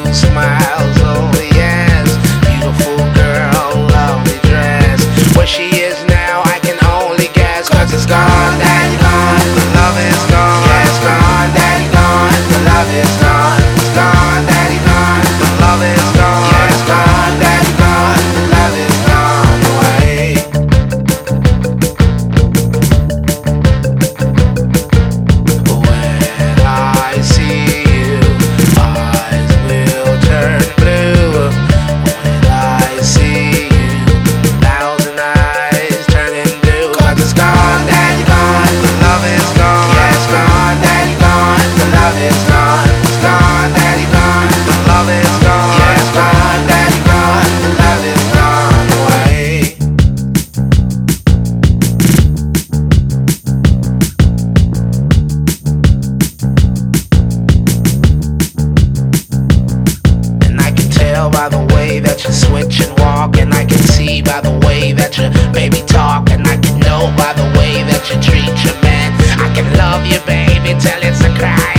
smiles, oh yes. Beautiful girl, lovely dress. Where she is now, I can only guess. Cause it's gone, daddy gone. The love is gone. Yeah, it's gone, daddy gone. The love is gone. It's gone, daddy gone. The love is gone. Yeah, it's gone, daddy gone. The love is gone away. When I see you, eyes will turn blue. When I see you, thousand eyes turn into. Cause it's gone, daddy gone. The love is gone. Yeah, it's gone, daddy gone. The love is gone. It's gone, daddy gone. The love is gone. Yeah, it's gone, daddy gone. The love is gone away. And I can tell by the way that you switch and walk, and I can see by the way that you baby talk, and I can know by the way that you treat your man. I can love you, baby, till it's a crime.